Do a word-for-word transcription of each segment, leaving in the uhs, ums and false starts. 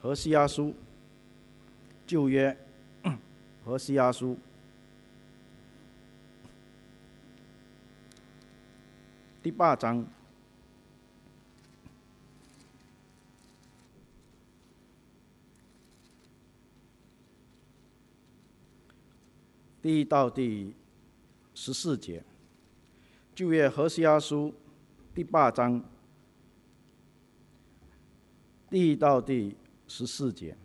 何西阿书，旧约何西阿书第八章第一到第十四节。旧约何西阿书第八章第一到第十四节。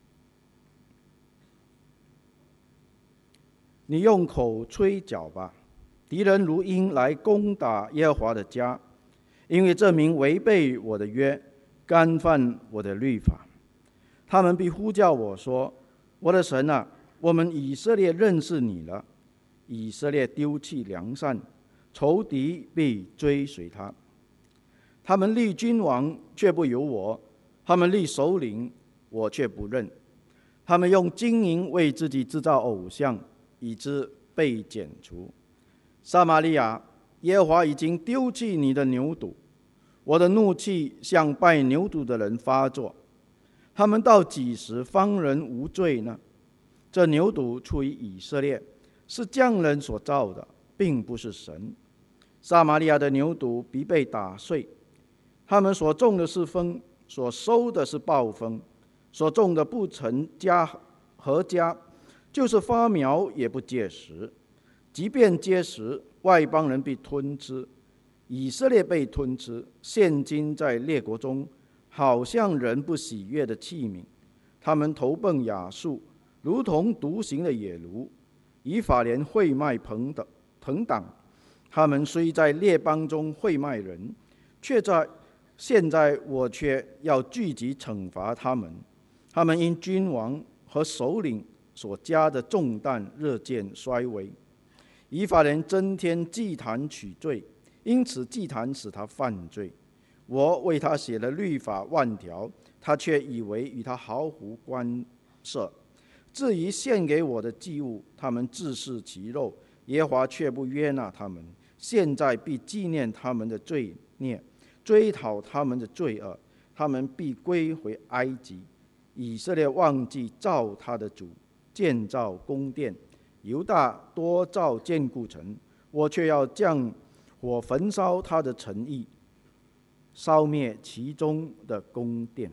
你用口吹角吧，敌人如鹰来攻打耶和华的家，因为这民违背我的约，干犯我的律法。他们必呼叫我说：我的神啊，我们以色列认识你了。以色列丢弃良善，仇敌必追随他。他们立君王，却不由我；他们立首领，我却不认。他们用金银为自己制造偶像，以致被剪除。撒玛利亚，耶和华已经丢弃你的牛犊，我的怒气向拜牛犊的人发作。他们到几时方人无罪呢？这牛犊出于以色列，是匠人所造的，并不是神。撒玛利亚的牛犊必被打碎。他们所种的是风，所收的是暴风。所种的不成家合家，就是发苗也不结实。即便结实，外邦人必吞吃。以色列被吞吃，现今在列国中，好像人不喜悦的器皿。他们投奔亚述，如同独行的野驴。以法莲会卖朋党，他们虽在列邦中会卖人，却在现在我却要聚集惩罚他们。他们因君王和首领所加的重担日渐衰微。以法莲增添祭坛取罪，因此祭坛使他犯罪。我为他写了律法万条，他却以为与他毫无关涉。至于献给我的祭物，他们自食其肉，耶和华却不悦纳他们。现在必纪念他们的罪孽，追讨他们的罪恶，他们必归回埃及。以色列忘记造他的主，建造宫殿；犹大多造坚固城，我却要降火焚烧他的城邑，烧灭其中的宫殿。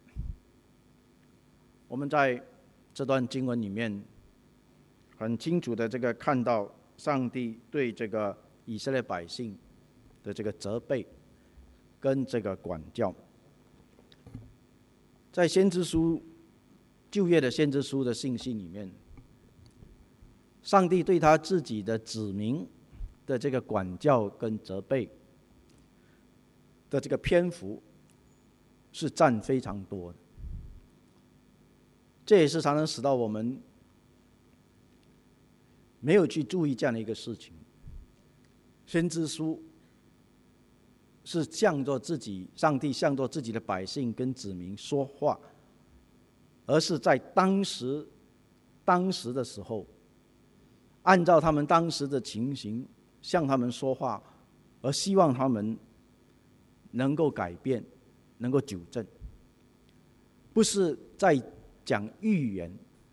我们在这段经文里面很清楚的这个看到上帝对这个以色列百姓的这个责备跟这个管教。在先知书旧约的先知书的信息里面，上帝对他自己的子民的这个管教跟责备的这个篇幅是占非常多的。这也是常常使到我们没有去注意这样的一个事情。先知书是向着自己，上帝向着自己的百姓跟子民说话，而是在当时当时的时候，按照他们当时的情形向他们说话，而希望他们能够改变，能够纠正，不是在讲预言。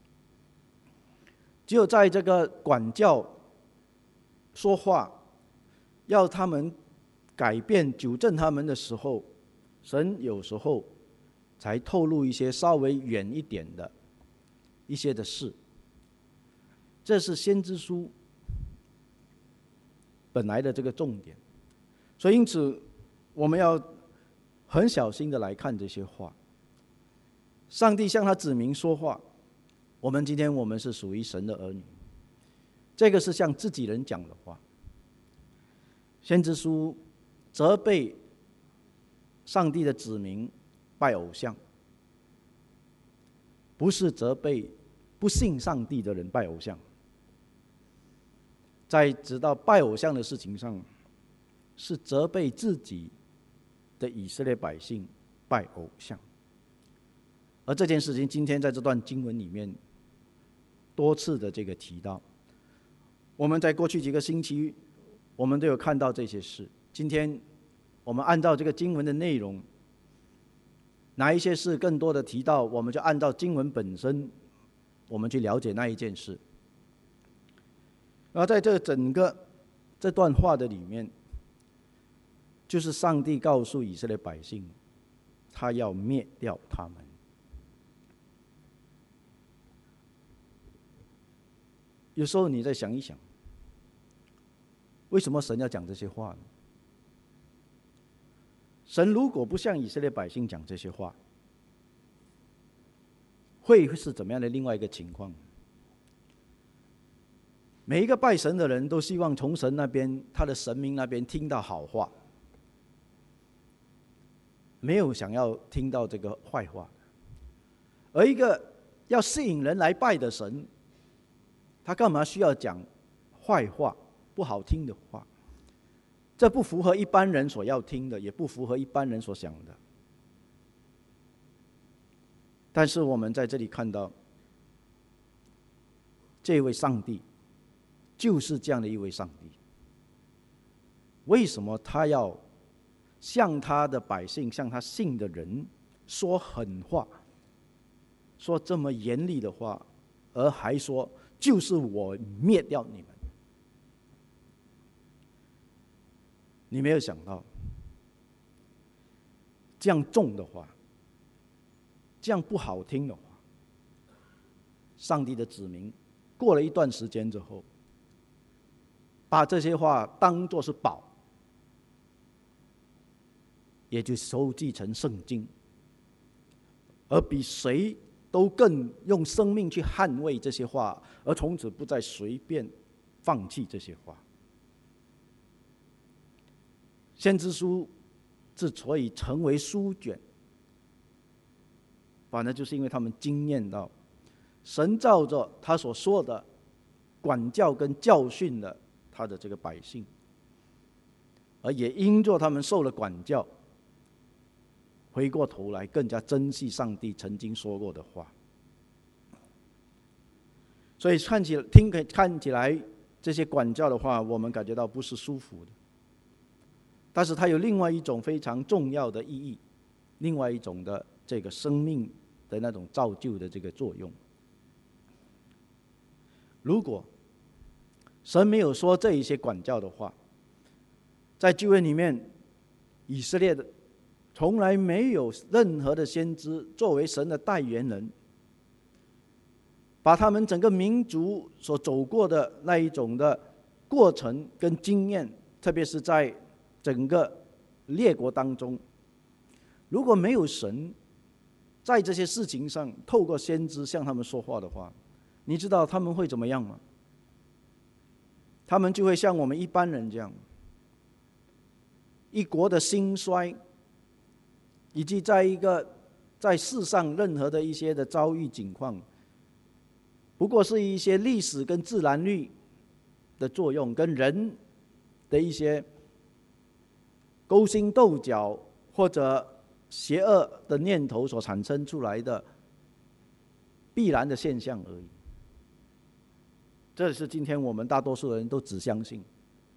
只有在这个管教说话，要他们改变纠正他们的时候，神有时候才透露一些稍微远一点的一些的事。这是先知书本来的这个重点。所以因此我们要很小心的来看这些话。上帝向他子民说话，我们今天我们是属于神的儿女，这个是向自己人讲的话。先知书责备上帝的子民拜偶像，不是责备不信上帝的人拜偶像。在直到拜偶像的事情上，是责备自己的以色列百姓拜偶像。而这件事情今天在这段经文里面多次的这个提到。我们在过去几个星期我们都有看到这些事。今天我们按照这个经文的内容哪一些事更多的提到，我们就按照经文本身，我们去了解那一件事。而在这整个这段话的里面，就是上帝告诉以色列百姓，他要灭掉他们。有时候你再想一想，为什么神要讲这些话呢？神如果不向以色列百姓讲这些话，会是怎么样的另外一个情况？每一个拜神的人都希望从神那边，他的神明那边听到好话，没有想要听到这个坏话。而一个要吸引人来拜的神，他干嘛需要讲坏话、不好听的话？这不符合一般人所要听的，也不符合一般人所想的。但是我们在这里看到，这位上帝就是这样的一位上帝。为什么他要向他的百姓、向他信的人说狠话，说这么严厉的话，而还说就是我灭掉你们？你没有想到，这样重的话，这样不好听的话，上帝的子民过了一段时间之后，把这些话当作是宝，也就收记成圣经，而比谁都更用生命去捍卫这些话，而从此不再随便放弃这些话。先知书之所以成为书卷，反正就是因为他们经验到神照着他所说的管教跟教训了他的这个百姓，而也因着他们受了管教，回过头来更加珍惜上帝曾经说过的话。所以看起听看起来这些管教的话，我们感觉到不是舒服的，但是它有另外一种非常重要的意义，另外一种的这个生命的那种造就的这个作用。如果神没有说这一些管教的话，在旧约里面，以色列的从来没有任何的先知作为神的代言人，把他们整个民族所走过的那一种的过程跟经验，特别是在整个列国当中，如果没有神在这些事情上透过先知向他们说话的话，你知道他们会怎么样吗？他们就会像我们一般人这样，一国的兴衰，以及在一个在世上任何的一些的遭遇境况，不过是一些历史跟自然律的作用，跟人的一些勾心斗角或者邪恶的念头所产生出来的必然的现象而已。这是今天我们大多数人都只相信，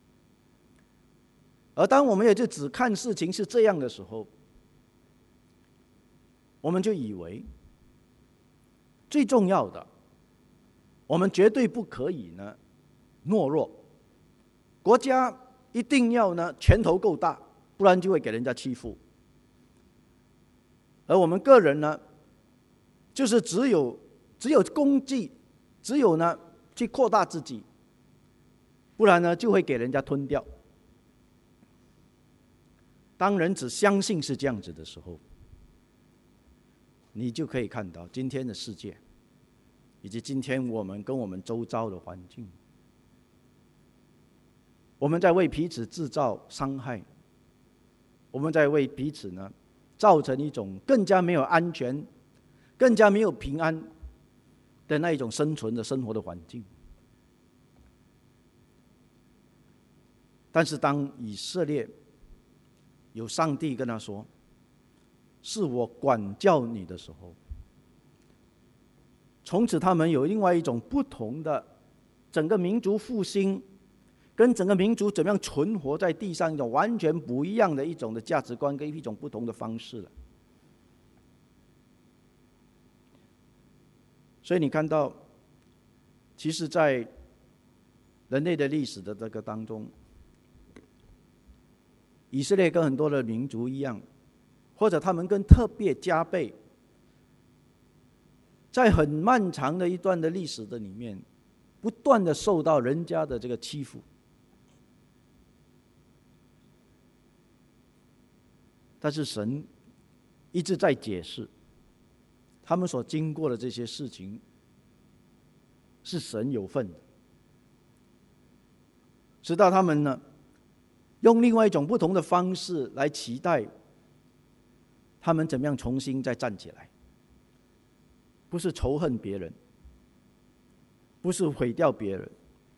而当我们也就只看事情是这样的时候，我们就以为最重要的，我们绝对不可以呢懦弱，国家一定要呢拳头够大，不然就会给人家欺负。而我们个人呢，就是只有只有功绩，只有呢去扩大自己，不然呢就会给人家吞掉。当人只相信是这样子的时候，你就可以看到今天的世界，以及今天我们跟我们周遭的环境，我们在为彼此制造伤害，我们在为彼此呢造成一种更加没有安全、更加没有平安的那一种生存的生活的环境。但是当以色列有上帝跟他说，是我管教你的时候，从此他们有另外一种不同的整个民族复兴，跟整个民族怎么样存活在地上一种完全不一样的一种的价值观跟一种不同的方式了。 所以你看到，其实在人类的历史的这个当中，以色列跟很多的民族一样，或者他们更特别加倍，在很漫长的一段的历史的里面，不断的受到人家的这个欺负。但是神一直在解释，他们所经过的这些事情是神有份的，直到他们呢用另外一种不同的方式来期待他们怎么样重新再站起来，不是仇恨别人，不是毁掉别人，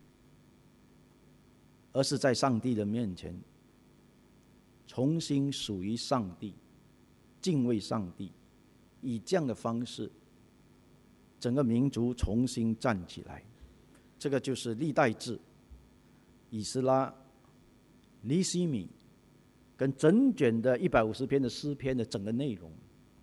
而是在上帝的面前重新属于上帝，敬畏上帝，以这样的方式，整个民族重新站起来。这个就是历代志、以斯拉、尼希米跟整卷的一百五十篇的诗篇的整个内容，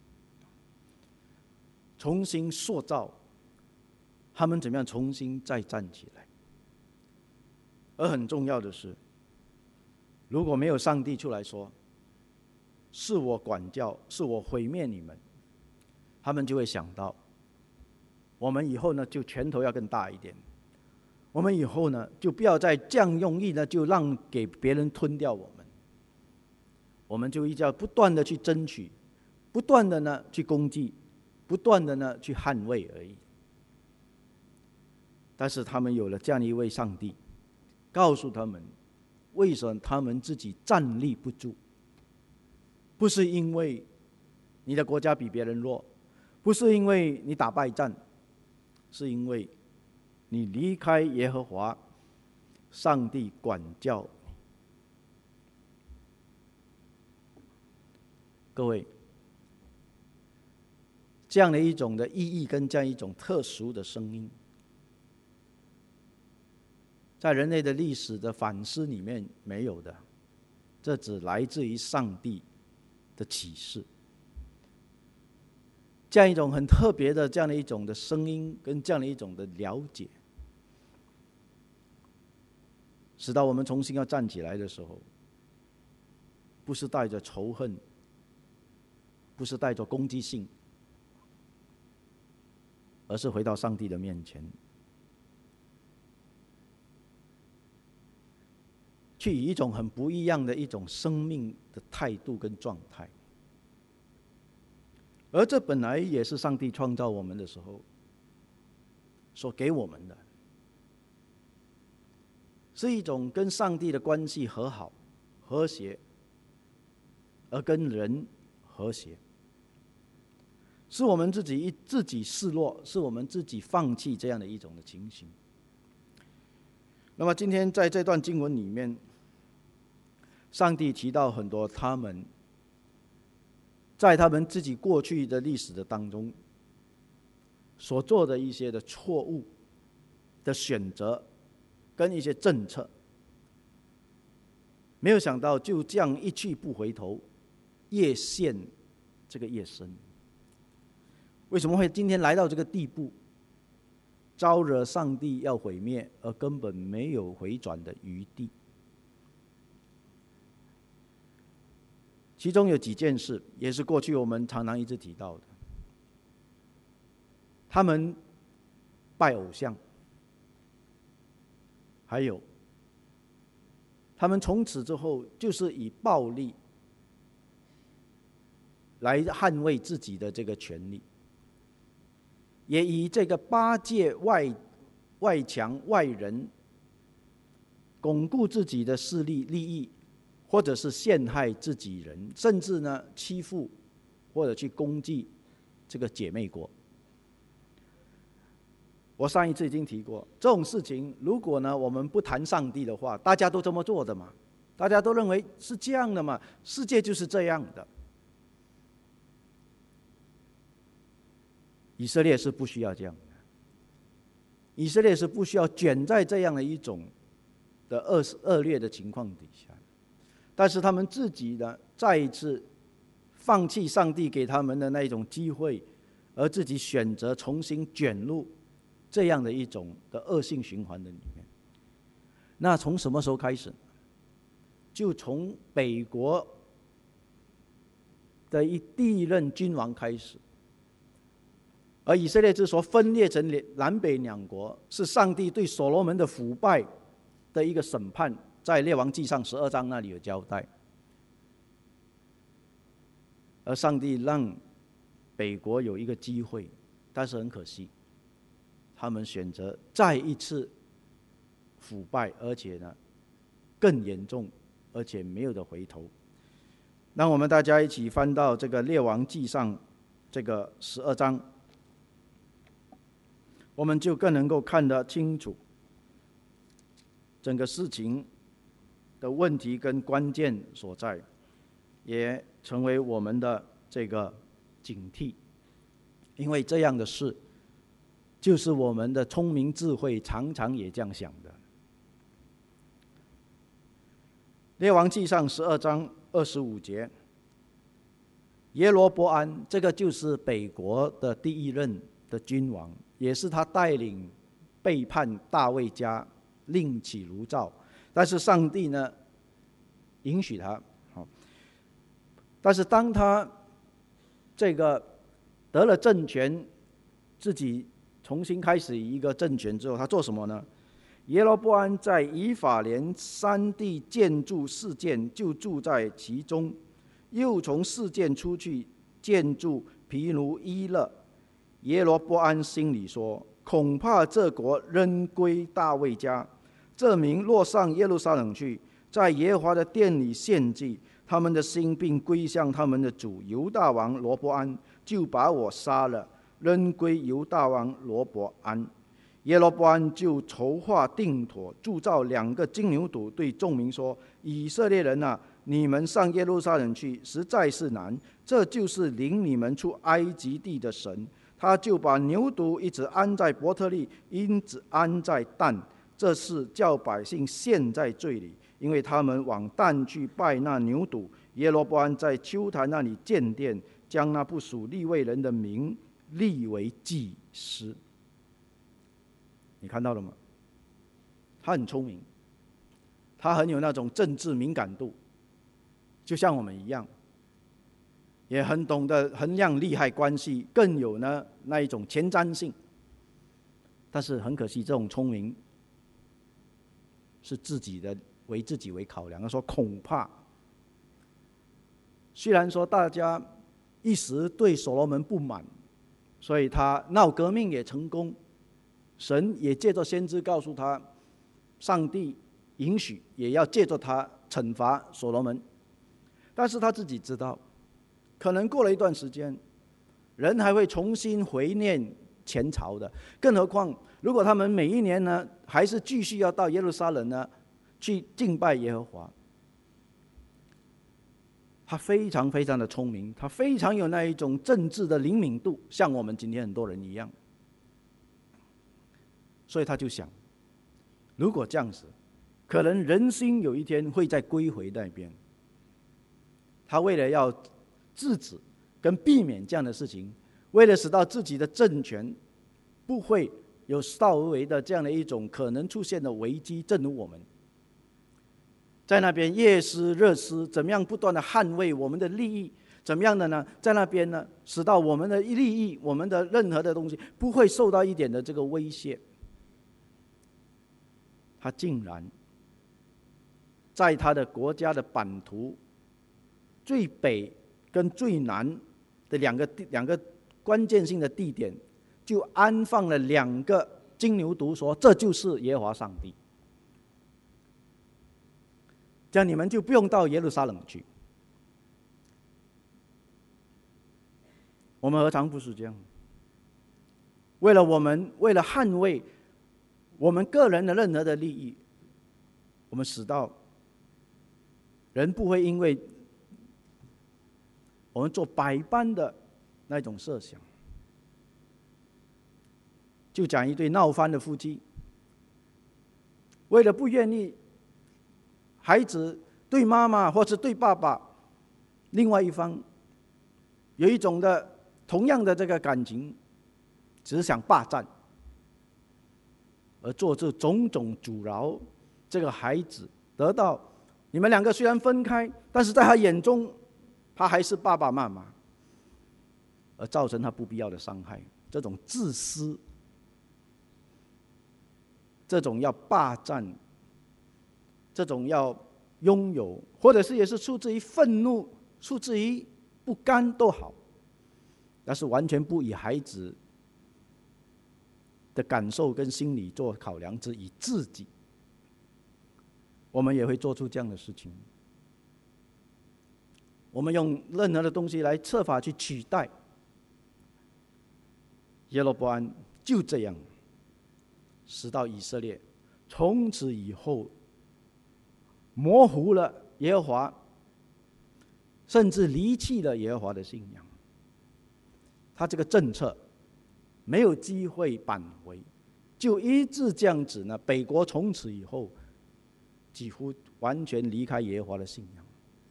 重新塑造他们怎么样重新再站起来。而很重要的是，如果没有上帝出来说是我管教，是我毁灭你们，他们就会想到，我们以后呢就拳头要更大一点，我们以后呢就不要再这样容易呢就让给别人吞掉我们，我们就一定要不断的去争取，不断的呢去攻击，不断的呢去捍卫而已。但是他们有了这样一位上帝，告诉他们为什么他们自己站立不住，不是因为你的国家比别人弱，不是因为你打败仗，是因为你离开耶和华上帝管教你。各位，这样的一种的意义跟这样一种特殊的声音，在人类的历史的反思里面没有的，这只来自于上帝的启示。这样一种很特别的这样的一种的声音跟这样的一种的了解，使到我们重新要站起来的时候，不是带着仇恨，不是带着攻击性，而是回到上帝的面前，去以一种很不一样的一种生命的态度跟状态。而这本来也是上帝创造我们的时候所给我们的，是一种跟上帝的关系和好和谐，而跟人和谐，是我们自己自己示弱，是我们自己放弃这样的一种的情形。那么今天在这段经文里面，上帝提到很多他们在他们自己过去的历史的当中所做的一些的错误的选择跟一些政策，没有想到就这样一去不回头，越陷这个越深。为什么会今天来到这个地步，招惹上帝要毁灭，而根本没有回转的余地？其中有几件事也是过去我们常常一直提到的，他们拜偶像，还有他们从此之后就是以暴力来捍卫自己的这个权利，也以这个巴结外外强外人，巩固自己的势力利益，或者是陷害自己人，甚至呢欺负或者去攻击这个姐妹国。我上一次已经提过，这种事情如果呢我们不谈上帝的话，大家都这么做的嘛，大家都认为是这样的嘛，世界就是这样的。以色列是不需要这样的，以色列是不需要卷在这样的一种的恶恶劣的情况底下。但是他们自己呢，再一次放弃上帝给他们的那一种机会， 而自己选择重新卷入这样的一种的恶性循环的里面。那从什么时候开始？就从北国的一第一任君王开始。而以色列之所分裂成南北两国，是上帝对所罗门的腐败的一个审判，在列王纪上十二章那里有交代。而上帝让北国有一个机会，但是很可惜，他们选择再一次腐败，而且呢更严重，而且没有的回头。让我们大家一起翻到这个列王纪上这个十二章，我们就更能够看得清楚整个事情的问题跟关键所在，也成为我们的这个警惕。因为这样的事就是我们的聪明智慧常常也这样想的。列王纪上十二章二十五节，耶罗波安，这个就是北国的第一任的君王，也是他带领背叛大卫家，另起炉灶。但是上帝呢允许他，但是当他这个得了政权，自己重新开始一个政权之后，他做什么呢？耶罗波安在以法莲山地建筑示剑，就住在其中，又从示剑出去建筑毗努伊勒。耶罗波安心里说，恐怕这国仍归大卫家，这民若上耶路撒冷去，在耶和华的殿里献祭，他们的心并归向他们的主犹大王罗波安，就把我杀了，仍归犹大王罗波安。耶罗波安就筹划定妥，铸造两个金牛犊，对众民说：以色列人啊，你们上耶路撒冷去，实在是难。这就是领你们出埃及地的神。他就把牛犊一直安在伯特利，一直安在但，这是叫百姓陷在罪里，因为他们往但去拜那牛犊。耶罗波安在丘坛那里建殿，将那不属利未人的名立为祭司。你看到了吗？他很聪明，他很有那种政治敏感度，就像我们一样，也很懂得衡量利害关系，更有呢那一种前瞻性。但是很可惜，这种聪明是自己的，为自己为考量。他说恐怕，虽然说大家一时对所罗门不满，所以他闹革命也成功，神也借着先知告诉他，上帝允许也要借着他惩罚所罗门。但是他自己知道，可能过了一段时间，人还会重新回念前朝的。更何况，如果他们每一年呢，还是继续要到耶路撒冷呢，去敬拜耶和华。他非常非常的聪明，他非常有那一种政治的灵敏度，像我们今天很多人一样。所以他就想，如果这样子，可能人心有一天会再归回那边。他为了要制止跟避免这样的事情，为了使到自己的政权不会有少而为的这样的一种可能出现的危机，正如我们在那边夜思热思，怎么样不断的捍卫我们的利益，怎么样的呢？在那边呢，使到我们的利益，我们的任何的东西不会受到一点的这个威胁。他竟然在他的国家的版图最北跟最南的两个两个关键性的地点，就安放了两个金牛犊，说这就是耶和华上帝，这样你们就不用到耶路撒冷去。我们何尝不是这样？为了我们，为了捍卫我们个人的任何的利益，我们使到人不会因为我们做百般的那种设想。就讲一对闹翻的夫妻，为了不愿意孩子对妈妈或者对爸爸另外一方有一种的同样的这个感情，只是想霸占，而做这种种阻挠这个孩子得到。你们两个虽然分开，但是在他眼中，他还是爸爸妈妈，而造成他不必要的伤害。这种自私，这种要霸占，这种要拥有，或者是也是出自于愤怒，出自于不甘都好，但是完全不以孩子的感受跟心理做考量，只以自己。我们也会做出这样的事情。我们用任何的东西来设法去取代。耶罗波安就这样使到以色列从此以后模糊了耶和华，甚至离弃了耶和华的信仰。他这个政策没有机会挽回，就一直这样子呢。北国从此以后几乎完全离开耶和华的信仰，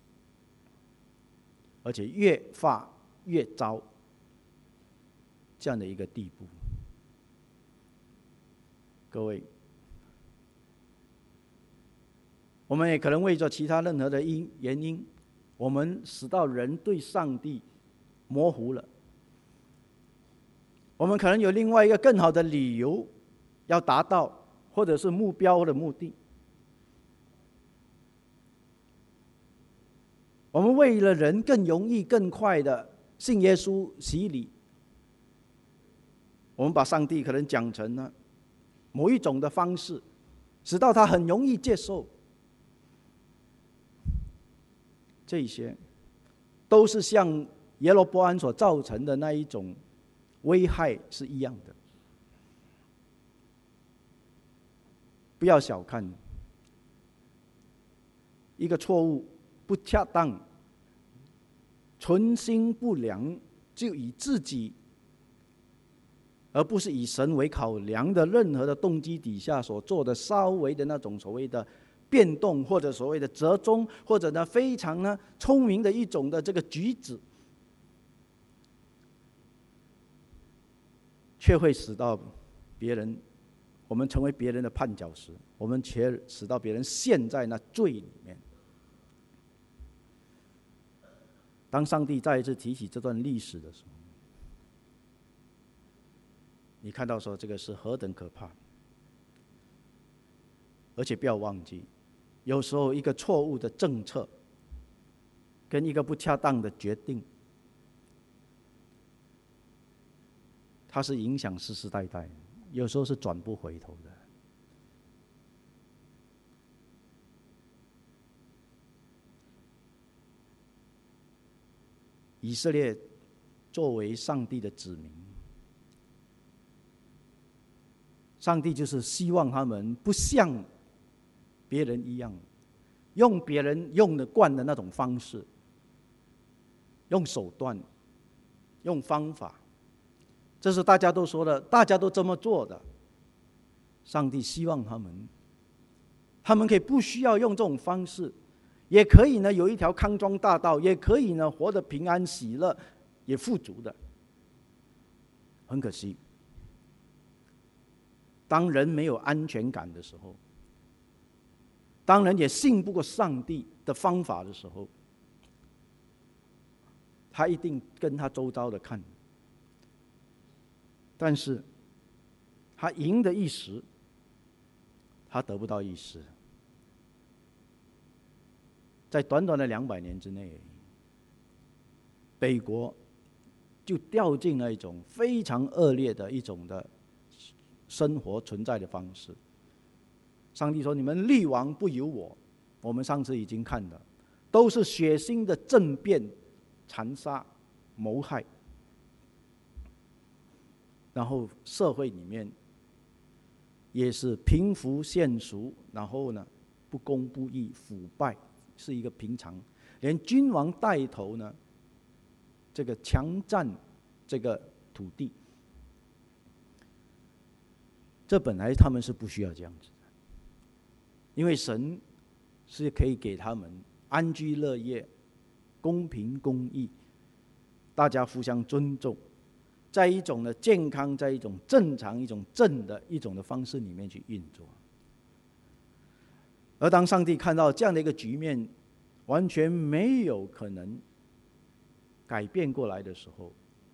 而且越发越糟，这样的一个地步。各位，我们也可能为着其他任何的因原因，我们使到人对上帝模糊了。我们可能有另外一个更好的理由要达到，或者是目标的目的。我们为了人更容易、更快的信耶稣洗礼，我们把上帝可能讲成了某一种的方式，使到他很容易接受。这些都是像耶罗波安所造成的那一种危害是一样的。不要小看一个错误、不恰当、存心不良，就以自己而不是以神为考量的任何的动机底下所做的稍微的那种所谓的变动，或者所谓的折中，或者呢非常呢聪明的一种的这个举止，却会使到别人，我们成为别人的绊脚石，我们却使到别人陷在那罪里面。当上帝再一次提起这段历史的时候，你看到说这个是何等可怕。而且不要忘记，有时候一个错误的政策跟一个不恰当的决定，它是影响世世代代，有时候是转不回头的。以色列作为上帝的子民，上帝就是希望他们不像别人一样，用别人用得惯的那种方式，用手段，用方法，这是大家都说的，大家都这么做的。上帝希望他们，他们可以不需要用这种方式，也可以呢有一条康庄大道，也可以呢活得平安喜乐，也富足的。很可惜，当人没有安全感的时候，当人也信不过上帝的方法的时候，他一定跟他周遭的看，但是他赢得一时，他得不到一时。在短短的两百年之内，北国就掉进了一种非常恶劣的一种的生活存在的方式。上帝说：“你们立王不由我。”我们上次已经看了，都是血腥的政变、残杀、谋害，然后社会里面也是贫富悬殊，然后呢不公不义、腐败是一个平常，连君王带头呢，这个强占这个土地，这本来他们是不需要这样子的，因为神是可以给他们安居乐业、公平公义，大家互相尊重， 在一种的健康，在一种正常、一种正的一种的方式里面去运作。而当上帝看到这样的一个局面完全没有可能改变过来的时候，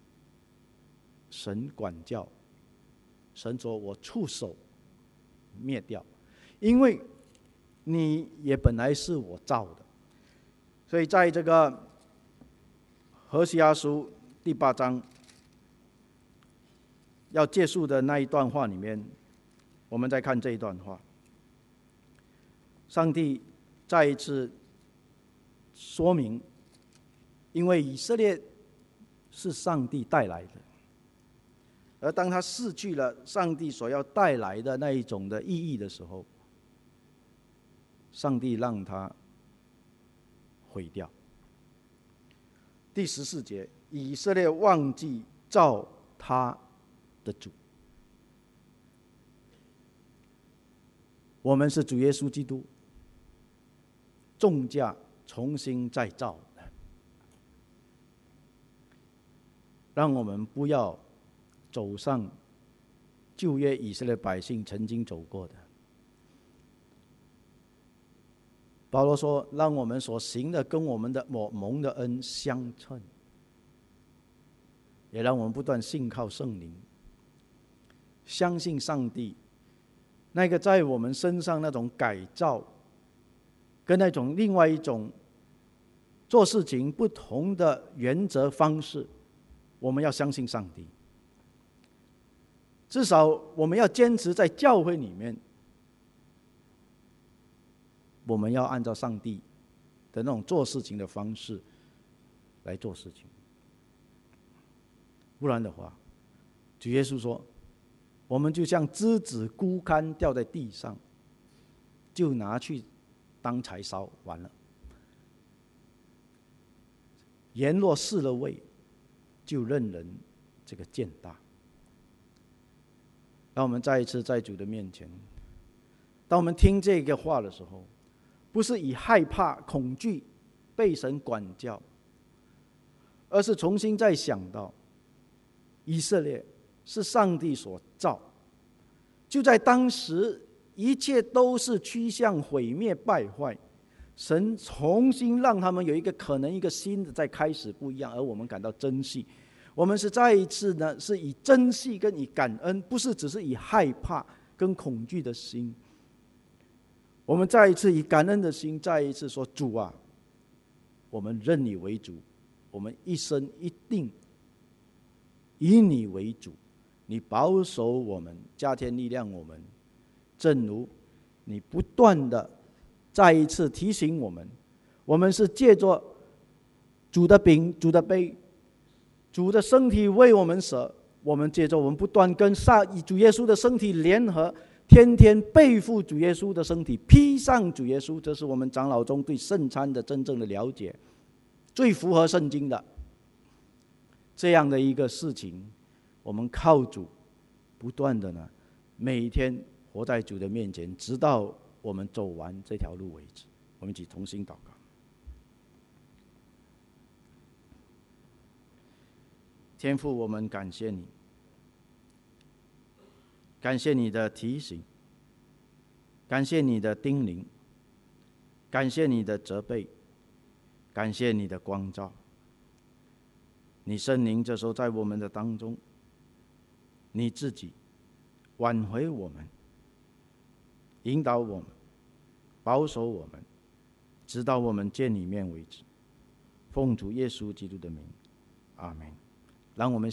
神管教，神说：“我出手灭掉，因为你也本来是我造的。”所以在这个何西阿书第八章要结束的那一段话里面，我们再看这一段话。上帝再一次说明，因为以色列是上帝带来的，而当他失去了上帝所要带来的那一种的意义的时候，上帝让他毁掉。第十四节，以色列忘记造他的主。我们是主耶稣基督重价重新再造的，让我们不要走上旧约以色列百姓曾经走过的。保罗说：“让我们所行的跟我们的蒙的恩相称，也让我们不断信靠圣灵，相信上帝那个在我们身上那种改造，跟那种另外一种做事情不同的原则方式，我们要相信上帝。至少我们要坚持在教会里面，我们要按照上帝的那种做事情的方式来做事情。不然的话，主耶稣说，我们就像枝子枯干掉在地上，就拿去当柴烧完了。盐若失了味，就任人这个践踏。让我们再一次在主的面前，当我们听这个话的时候，不是以害怕、恐惧被神管教，而是重新再想到，以色列是上帝所造，就在当时一切都是趋向毁灭败坏，神重新让他们有一个可能，一个新的在开始不一样，而我们感到珍惜。我们是再一次呢，是以珍惜跟以感恩，不是只是以害怕跟恐惧的心。我们再一次以感恩的心，再一次说：主啊，我们认你为主，我们一生一定以你为主，你保守我们，加添力量我们，正如你不断的再一次提醒我们，我们是借着主的饼、主的杯、主的身体为我们舍，我们借着我们不断跟上主耶稣的身体联合，天天背负主耶稣的身体，披上主耶稣，这是我们长老中对圣餐的真正的了解，最符合圣经的这样的一个事情。我们靠主不断的呢，每天活在主的面前，直到我们走完这条路为止。我们一起同心祷告。天父，我们感谢你，感谢你的提醒，感谢你的叮咛，感谢你的责备，感谢你的光照。你圣灵这时候在我们的当中，你自己挽回我们，引导我们，保守我们，直到我们见你面为止。奉主耶稣基督的名，阿们。让我们